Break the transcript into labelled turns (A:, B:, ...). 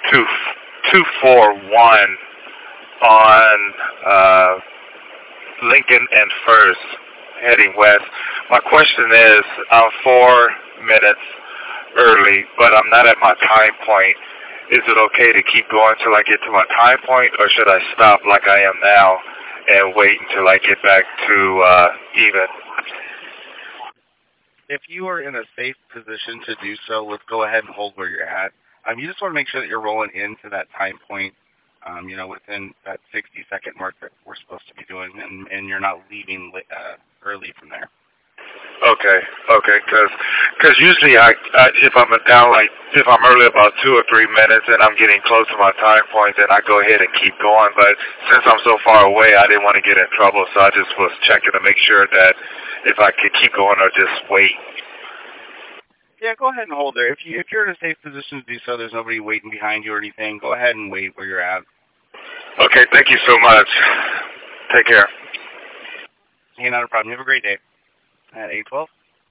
A: two 241 on Lincoln and First, heading west. My question is, I'm 4 minutes early, but I'm not at my time point. Is it okay to keep going till I get to my time point, or should I stop like I am now and wait until I get back to even?
B: If you are in a safe position to do so, let's go ahead and hold where you're at. You just want to make sure that you're rolling into that time point, within that 60-second mark that we're supposed to be doing, and you're not leaving early from there.
A: Okay, because usually if I'm down, like if I'm early about 2 or 3 minutes and I'm getting close to my time point, then I go ahead and keep going. But since I'm so far away, I didn't want to get in trouble, so I just was checking to make sure that if I could keep going or just wait.
B: Yeah, go ahead and hold there. If you're in a safe position to do so, there's nobody waiting behind you or anything, go ahead and wait where you're at.
A: Okay, thank you so much. Take care.
B: Hey, not a problem. You have a great day. At 812.